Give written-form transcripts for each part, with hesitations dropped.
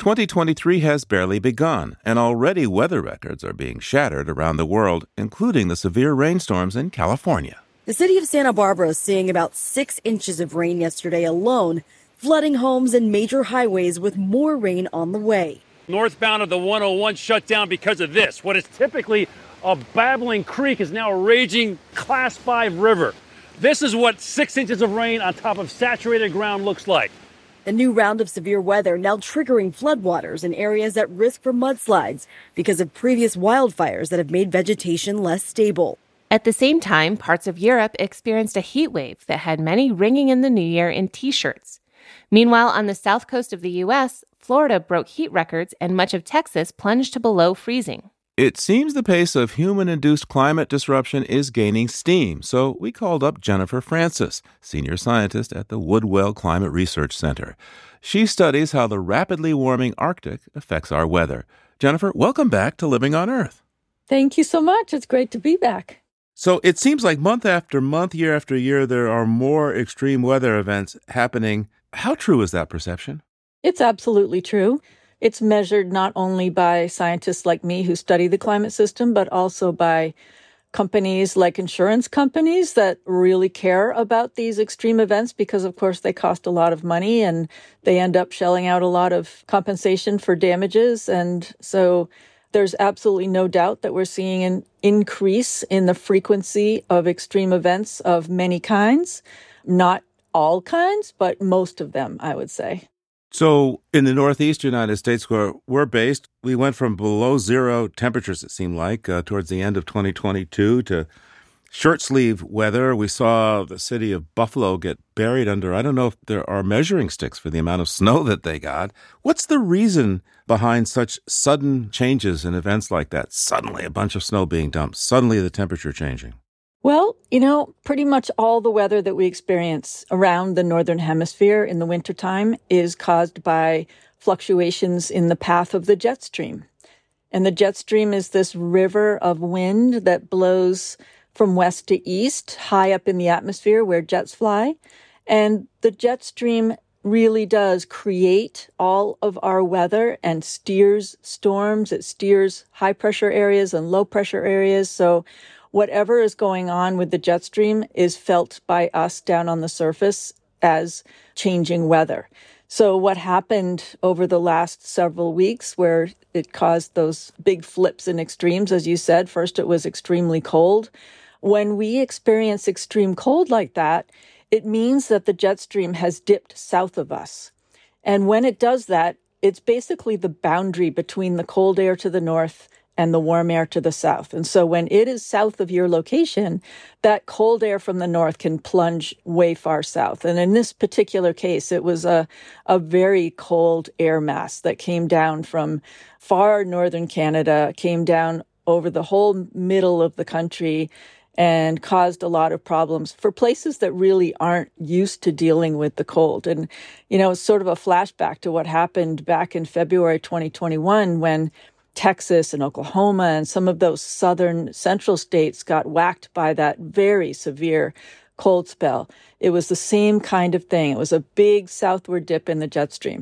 2023 has barely begun, and already weather records are being shattered around the world, including the severe rainstorms in California. The city of Santa Barbara is seeing about 6 inches of rain yesterday alone, flooding homes and major highways with more rain on the way. Northbound of the 101 shut down because of this. What is typically a babbling creek is now a raging Class 5 river. This is what 6 inches of rain on top of saturated ground looks like. A new round of severe weather now triggering floodwaters in areas at risk for mudslides because of previous wildfires that have made vegetation less stable. At the same time, parts of Europe experienced a heat wave that had many ringing in the new year in T-shirts. Meanwhile, on the south coast of the U.S., Florida broke heat records and much of Texas plunged to below freezing. It seems the pace of human-induced climate disruption is gaining steam, so we called up Jennifer Francis, senior scientist at the Woodwell Climate Research Center. She studies how the rapidly warming Arctic affects our weather. Jennifer, welcome back to Living on Earth. Thank you so much. It's great to be back. So it seems like month after month, year after year, there are more extreme weather events happening. How true is that perception? It's absolutely true. It's measured not only by scientists like me who study the climate system, but also by companies like insurance companies that really care about these extreme events because, of course, they cost a lot of money and they end up shelling out a lot of compensation for damages. And so there's absolutely no doubt that we're seeing an increase in the frequency of extreme events of many kinds. Not all kinds, but most of them, I would say. So in the Northeast United States, where we're based, we went from below zero temperatures, it seemed like, towards the end of 2022 to short-sleeve weather. We saw the city of Buffalo get buried under, I don't know if there are measuring sticks for the amount of snow that they got. What's the reason behind such sudden changes in events like that? Suddenly a bunch of snow being dumped, suddenly the temperature changing. Well, pretty much all the weather that we experience around the Northern Hemisphere in the wintertime is caused by fluctuations in the path of the jet stream. And the jet stream is this river of wind that blows from west to east, high up in the atmosphere where jets fly. And the jet stream really does create all of our weather and steers storms. It steers high pressure areas and low pressure areas. So whatever is going on with the jet stream is felt by us down on the surface as changing weather. So what happened over the last several weeks where it caused those big flips in extremes, as you said, first it was extremely cold. When we experience extreme cold like that, it means that the jet stream has dipped south of us. And when it does that, it's basically the boundary between the cold air to the north and the warm air to the south. And so when it is south of your location, that cold air from the north can plunge way far south. And in this particular case, it was a very cold air mass that came down from far northern Canada, came down over the whole middle of the country and caused a lot of problems for places that really aren't used to dealing with the cold. And, it's sort of a flashback to what happened back in February 2021 when Texas and Oklahoma and some of those southern central states got whacked by that very severe cold spell. It was the same kind of thing. It was a big southward dip in the jet stream.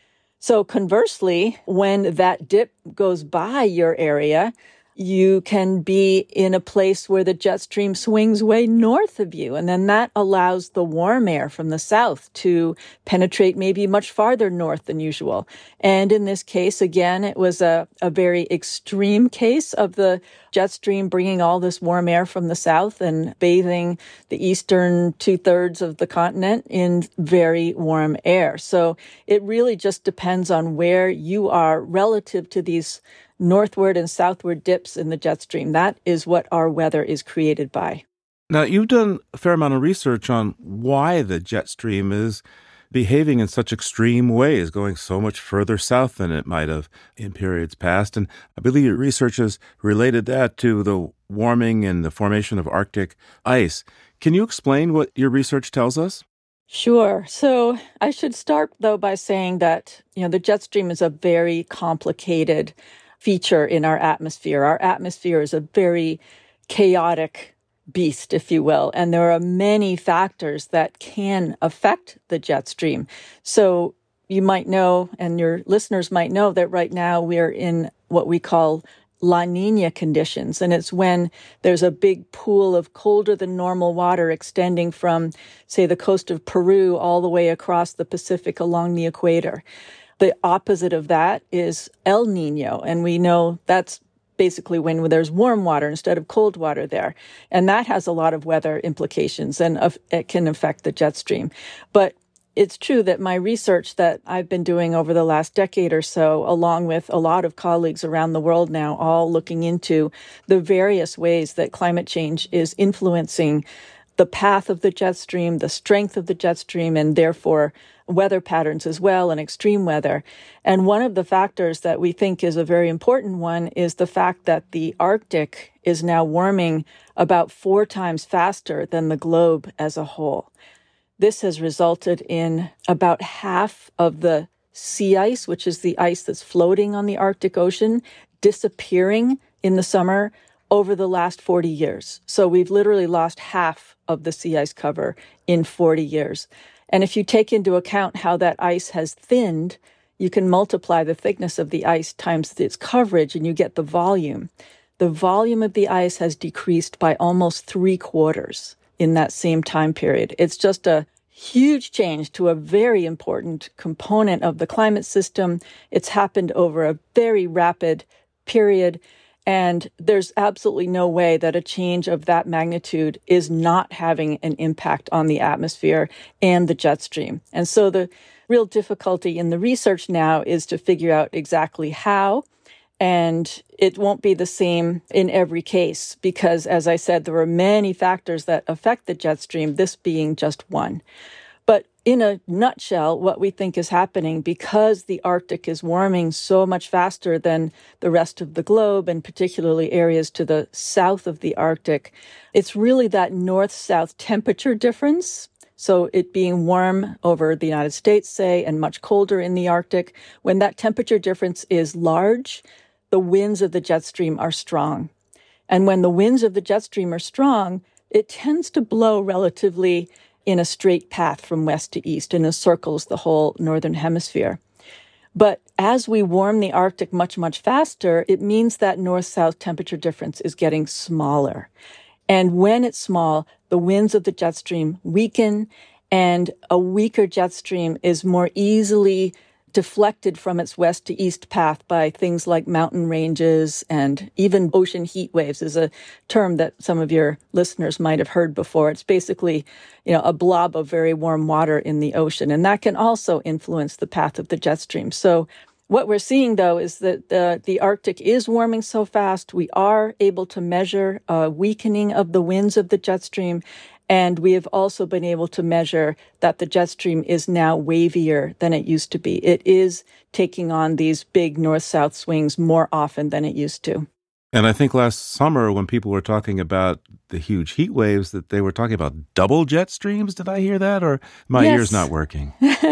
So conversely, when that dip goes by your area, you can be in a place where the jet stream swings way north of you. And then that allows the warm air from the south to penetrate maybe much farther north than usual. And in this case, again, it was a very extreme case of the jet stream bringing all this warm air from the south and bathing the eastern 2/3 of the continent in very warm air. So it really just depends on where you are relative to these northward and southward dips in the jet stream. That is what our weather is created by. Now, you've done a fair amount of research on why the jet stream is behaving in such extreme ways, going so much further south than it might have in periods past. And I believe your research has related that to the warming and the formation of Arctic ice. Can you explain what your research tells us? Sure. So I should start, though, by saying that, the jet stream is a very complicated feature in our atmosphere. Our atmosphere is a very chaotic beast, if you will, and there are many factors that can affect the jet stream. So you might know, and your listeners might know, that right now we're in what we call La Nina conditions. And it's when there's a big pool of colder than normal water extending from, say, the coast of Peru all the way across the Pacific along the equator. The opposite of that is El Nino. And we know that's basically when there's warm water instead of cold water there. And that has a lot of weather implications, and it can affect the jet stream. But it's true that my research that I've been doing over the last decade or so, along with a lot of colleagues around the world now, all looking into the various ways that climate change is influencing the path of the jet stream, the strength of the jet stream, and therefore weather patterns as well, and extreme weather. And one of the factors that we think is a very important one is the fact that the Arctic is now warming about 4 times faster than the globe as a whole. This has resulted in about half of the sea ice, which is the ice that's floating on the Arctic Ocean, disappearing in the summer over the last 40 years. So we've literally lost half of the sea ice cover in 40 years. And if you take into account how that ice has thinned, you can multiply the thickness of the ice times its coverage and you get the volume. The volume of the ice has decreased by almost 3/4 in that same time period. It's just a huge change to a very important component of the climate system. It's happened over a very rapid period, and there's absolutely no way that a change of that magnitude is not having an impact on the atmosphere and the jet stream. And so the real difficulty in the research now is to figure out exactly how. And it won't be the same in every case because, as I said, there are many factors that affect the jet stream, this being just one. But in a nutshell, what we think is happening, because the Arctic is warming so much faster than the rest of the globe, and particularly areas to the south of the Arctic, it's really that north-south temperature difference. So it being warm over the United States, say, and much colder in the Arctic, when that temperature difference is large, the winds of the jet stream are strong. And when the winds of the jet stream are strong, it tends to blow relatively in a straight path from west to east and encircles the whole northern hemisphere. But as we warm the Arctic much, much faster, it means that north-south temperature difference is getting smaller. And when it's small, the winds of the jet stream weaken, and a weaker jet stream is more easily deflected from its west to east path by things like mountain ranges, and even ocean heat waves is a term that some of your listeners might have heard before. It's basically, a blob of very warm water in the ocean, and that can also influence the path of the jet stream. So what we're seeing, though, is that the Arctic is warming so fast. We are able to measure a weakening of the winds of the jet stream. And we have also been able to measure that the jet stream is now wavier than it used to be. It is taking on these big north-south swings more often than it used to. And I think last summer when people were talking about the huge heat waves, that they were talking about double jet streams. Did I hear that? Or my ear's not working?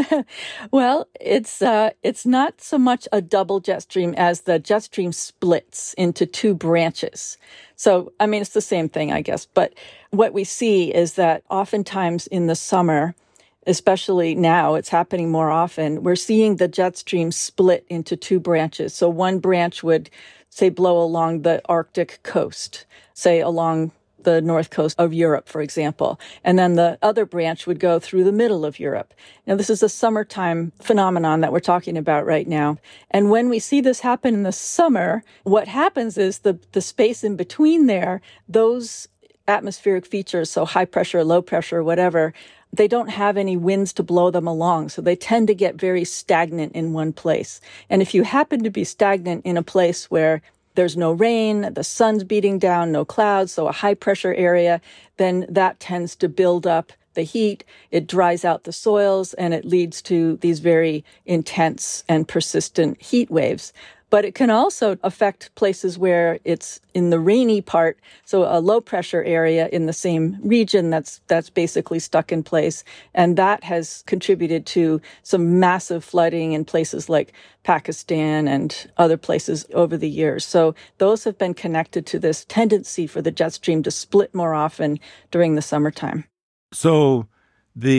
Well, it's not so much a double jet stream as the jet stream splits into 2 branches. So, it's the same thing, I guess. But what we see is that oftentimes in the summer, especially now, it's happening more often, we're seeing the jet stream split into 2 branches. So one branch would, say, blow along the Arctic coast, say along the north coast of Europe, for example. And then the other branch would go through the middle of Europe. Now, this is a summertime phenomenon that we're talking about right now. And when we see this happen in the summer, what happens is the space in between there, those atmospheric features, so high pressure, low pressure, whatever, they don't have any winds to blow them along. So they tend to get very stagnant in one place. And if you happen to be stagnant in a place where there's no rain, the sun's beating down, no clouds, so a high pressure area, then that tends to build up the heat. It dries out the soils, and it leads to these very intense and persistent heat waves. But it can also affect places where it's in the rainy part, so a low pressure area in the same region that's basically stuck in place. And that has contributed to some massive flooding in places like Pakistan and other places over the years. So those have been connected to this tendency for the jet stream to split more often during the summertime. So the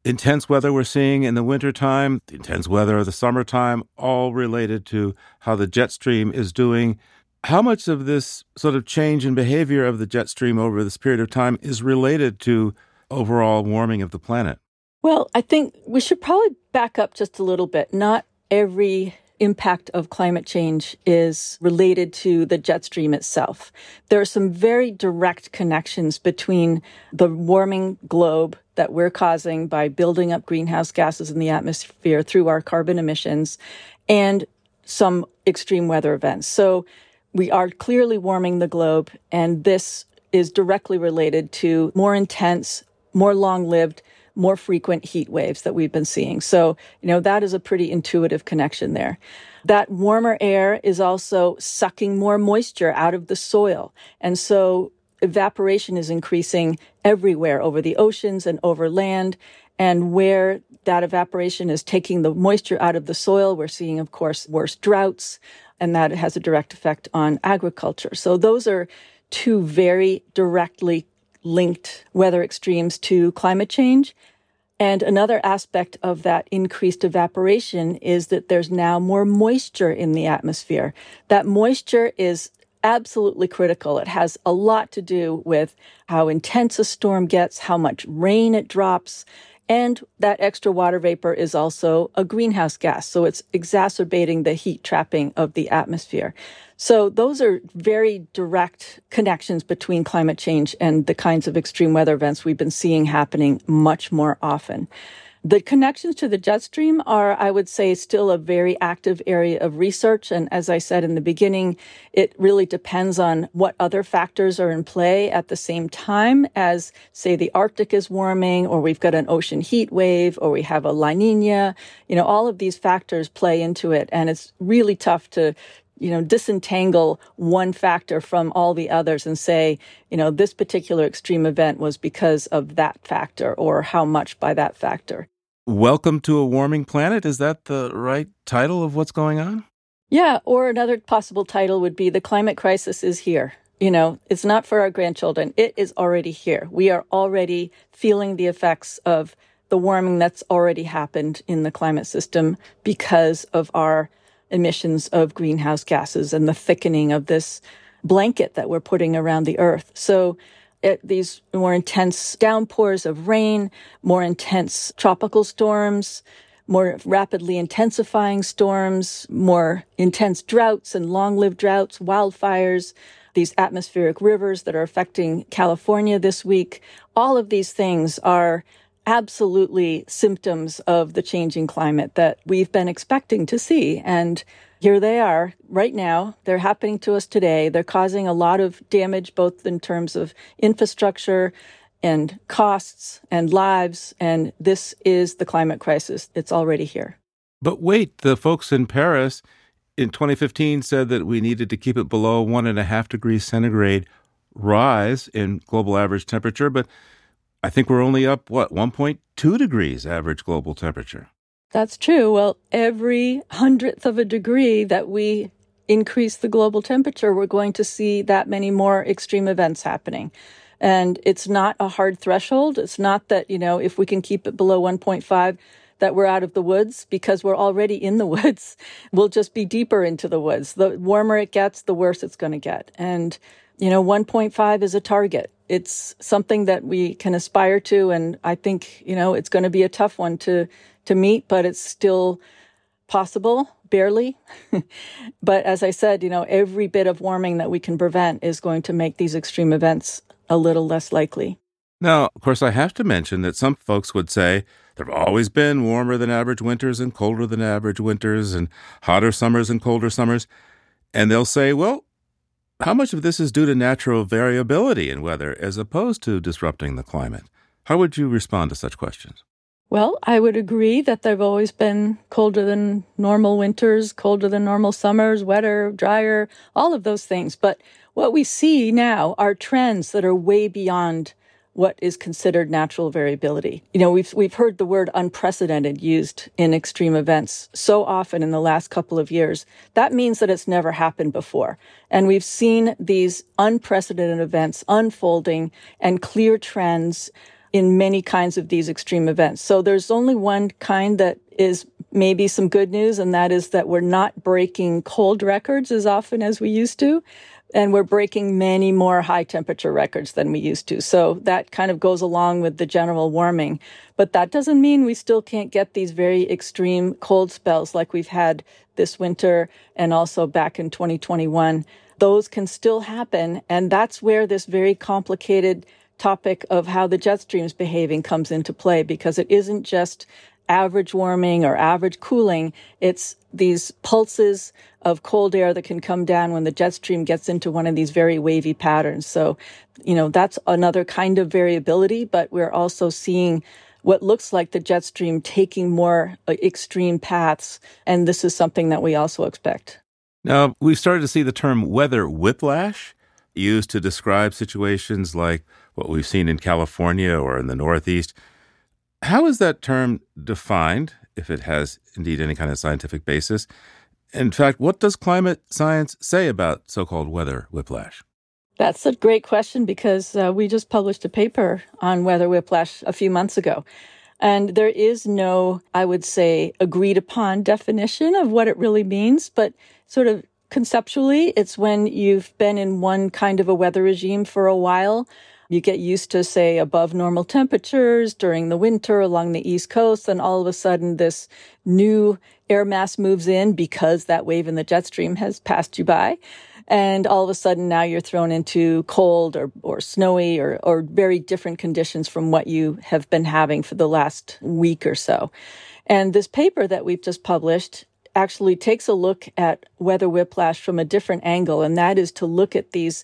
intense weather we're seeing in the wintertime, the intense weather of the summertime, all related to how the jet stream is doing. How much of this sort of change in behavior of the jet stream over this period of time is related to overall warming of the planet? Well, I think we should probably back up just a little bit. Not every impact of climate change is related to the jet stream itself. There are some very direct connections between the warming globe that we're causing by building up greenhouse gases in the atmosphere through our carbon emissions and some extreme weather events. So we are clearly warming the globe, and this is directly related to more intense, more long-lived, more frequent heat waves that we've been seeing. So, that is a pretty intuitive connection there. That warmer air is also sucking more moisture out of the soil. And so evaporation is increasing everywhere over the oceans and over land. And where that evaporation is taking the moisture out of the soil, we're seeing, of course, worse droughts, and that has a direct effect on agriculture. So those are two very directly linked weather extremes to climate change. And another aspect of that increased evaporation is that there's now more moisture in the atmosphere. That moisture is absolutely critical. It has a lot to do with how intense a storm gets, how much rain it drops, and that extra water vapor is also a greenhouse gas. So it's exacerbating the heat trapping of the atmosphere. So those are very direct connections between climate change and the kinds of extreme weather events we've been seeing happening much more often. The connections to the jet stream are, I would say, still a very active area of research. And as I said in the beginning, it really depends on what other factors are in play at the same time as, say, the Arctic is warming, or we've got an ocean heat wave, or we have a La Nina. All of these factors play into it. And it's really tough to disentangle one factor from all the others and say, this particular extreme event was because of that factor or how much by that factor. Welcome to a Warming Planet. Is that the right title of what's going on? Yeah, or another possible title would be The Climate Crisis is Here. It's not for our grandchildren. It is already here. We are already feeling the effects of the warming that's already happened in the climate system because of our emissions of greenhouse gases and the thickening of this blanket that we're putting around the earth. So these more intense downpours of rain, more intense tropical storms, more rapidly intensifying storms, more intense droughts and long-lived droughts, wildfires, these atmospheric rivers that are affecting California this week. All of these things are absolutely symptoms of the changing climate that we've been expecting to see. And here they are right now. They're happening to us today. They're causing a lot of damage, both in terms of infrastructure and costs and lives. And this is the climate crisis. It's already here. But wait, the folks in Paris in 2015 said that we needed to keep it below 1.5 degrees centigrade rise in global average temperature. But I think we're only up, 1.2 degrees average global temperature. That's true. Well, every 100th of a degree that we increase the global temperature, we're going to see that many more extreme events happening. And it's not a hard threshold. It's not that, if we can keep it below 1.5, that we're out of the woods, because we're already in the woods. We'll just be deeper into the woods. The warmer it gets, the worse it's going to get. And 1.5 is a target. It's something that we can aspire to. And I think, it's going to be a tough one to meet, but it's still possible, barely. But as I said, every bit of warming that we can prevent is going to make these extreme events a little less likely. Now, of course, I have to mention that some folks would say there have always been warmer than average winters and colder than average winters and hotter summers and colder summers. And they'll say, well, how much of this is due to natural variability in weather as opposed to disrupting the climate? How would you respond to such questions? Well, I would agree that there have always been colder than normal winters, colder than normal summers, wetter, drier, all of those things. But what we see now are trends that are way beyond what is considered natural variability. We've heard the word unprecedented used in extreme events so often in the last couple of years. That means that it's never happened before. And we've seen these unprecedented events unfolding and clear trends in many kinds of these extreme events. So there's only one kind that is maybe some good news, and that is that we're not breaking cold records as often as we used to, and we're breaking many more high temperature records than we used to. So that kind of goes along with the general warming. But that doesn't mean we still can't get these very extreme cold spells like we've had this winter and also back in 2021. Those can still happen, and that's where this very complicated topic of how the jet stream is behaving comes into play, because it isn't just average warming or average cooling. It's these pulses of cold air that can come down when the jet stream gets into one of these very wavy patterns. So, that's another kind of variability, but we're also seeing what looks like the jet stream taking more extreme paths. And this is something that we also expect. Now, we've started to see the term weather whiplash used to describe situations like what we've seen in California or in the Northeast. How is that term defined, if it has indeed any kind of scientific basis? In fact, what does climate science say about so-called weather whiplash? That's a great question, because we just published a paper on weather whiplash a few months ago. And there is no, I would say, agreed upon definition of what it really means, but sort of conceptually, it's when you've been in one kind of a weather regime for a while. You get used to, say, above normal temperatures during the winter along the East Coast, and all of a sudden this new air mass moves in because that wave in the jet stream has passed you by. And all of a sudden now you're thrown into cold or snowy or very different conditions from what you have been having for the last week or so. And this paper that we've just published actually takes a look at weather whiplash from a different angle, and that is to look at these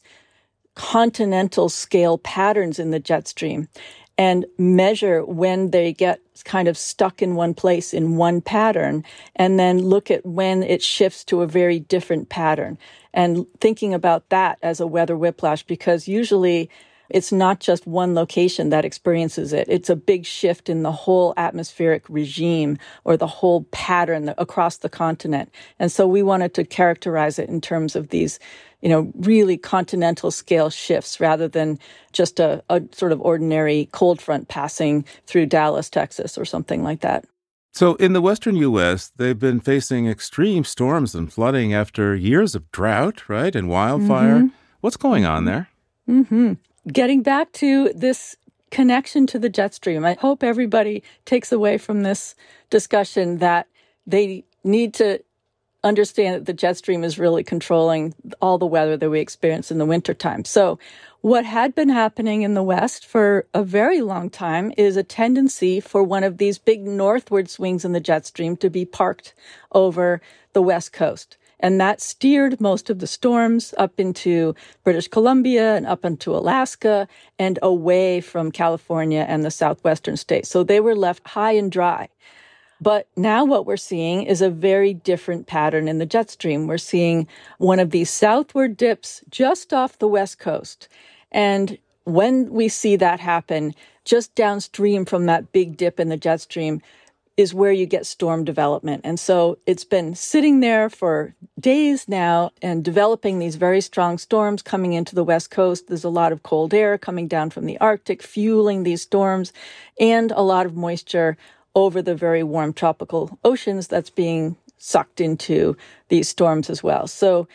continental scale patterns in the jet stream and measure when they get kind of stuck in one place in one pattern, and then look at when it shifts to a very different pattern. And thinking about that as a weather whiplash, because usually it's not just one location that experiences it. It's a big shift in the whole atmospheric regime or the whole pattern across the continent. And so we wanted to characterize it in terms of these, really continental scale shifts rather than just a sort of ordinary cold front passing through Dallas, Texas, or something like that. So in the western U.S., they've been facing extreme storms and flooding after years of drought, right, and wildfire. Mm-hmm. What's going on there? Mm-hmm. Getting back to this connection to the jet stream, I hope everybody takes away from this discussion that they need to understand that the jet stream is really controlling all the weather that we experience in the wintertime. So what had been happening in the West for a very long time is a tendency for one of these big northward swings in the jet stream to be parked over the West Coast. And that steered most of the storms up into British Columbia and up into Alaska and away from California and the southwestern states. So they were left high and dry. But now what we're seeing is a very different pattern in the jet stream. We're seeing one of these southward dips just off the West Coast. And when we see that happen, just downstream from that big dip in the jet stream is where you get storm development. And so it's been sitting there for days now and developing these very strong storms coming into the West Coast. There's a lot of cold air coming down from the Arctic, fueling these storms, and a lot of moisture over the very warm tropical oceans that's being sucked into these storms as well. So,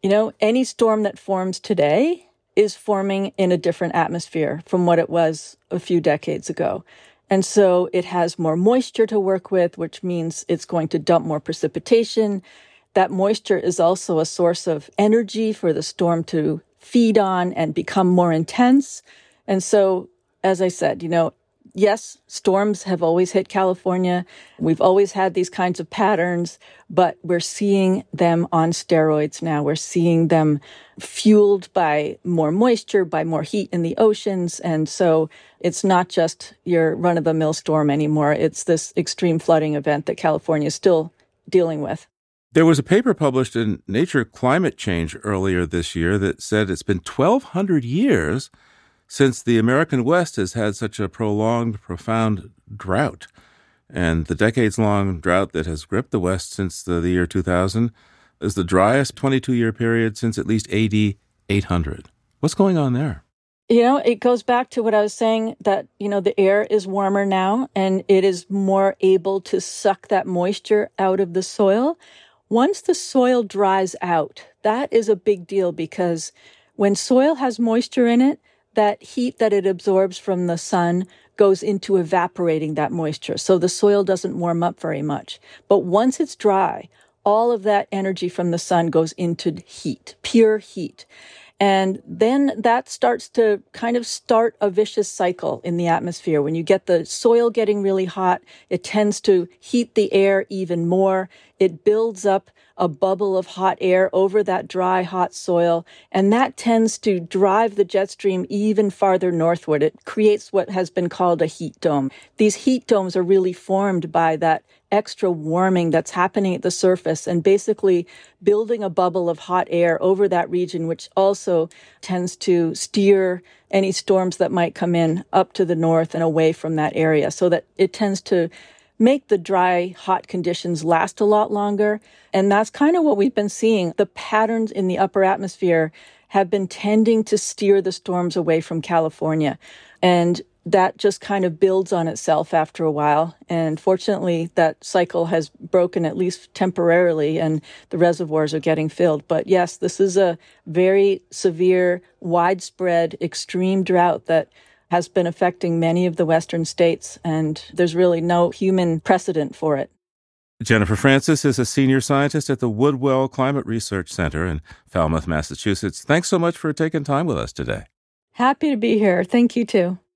any storm that forms today is forming in a different atmosphere from what it was a few decades ago. And so it has more moisture to work with, which means it's going to dump more precipitation. That moisture is also a source of energy for the storm to feed on and become more intense. And so, as I said, yes, storms have always hit California. We've always had these kinds of patterns, but we're seeing them on steroids now. We're seeing them fueled by more moisture, by more heat in the oceans. And so it's not just your run-of-the-mill storm anymore. It's this extreme flooding event that California is still dealing with. There was a paper published in Nature Climate Change earlier this year that said it's been 1,200 years since the American West has had such a prolonged, profound drought. And the decades-long drought that has gripped the West since the year 2000 is the driest 22-year period since at least AD 800. What's going on there? It goes back to what I was saying that, the air is warmer now and it is more able to suck that moisture out of the soil. Once the soil dries out, that is a big deal because when soil has moisture in it, that heat that it absorbs from the sun goes into evaporating that moisture. So the soil doesn't warm up very much. But once it's dry, all of that energy from the sun goes into heat, pure heat. And then that starts to kind of start a vicious cycle in the atmosphere. When you get the soil getting really hot, it tends to heat the air even more. It builds up a bubble of hot air over that dry, hot soil, and that tends to drive the jet stream even farther northward. It creates what has been called a heat dome. These heat domes are really formed by that extra warming that's happening at the surface and basically building a bubble of hot air over that region, which also tends to steer any storms that might come in up to the north and away from that area, so that it tends to make the dry, hot conditions last a lot longer. And that's kind of what we've been seeing. The patterns in the upper atmosphere have been tending to steer the storms away from California. And that just kind of builds on itself after a while. And fortunately, that cycle has broken at least temporarily and the reservoirs are getting filled. But yes, this is a very severe, widespread, extreme drought that has been affecting many of the western states, and there's really no human precedent for it. Jennifer Francis is a senior scientist at the Woodwell Climate Research Center in Falmouth, Massachusetts. Thanks so much for taking time with us today. Happy to be here. Thank you, too.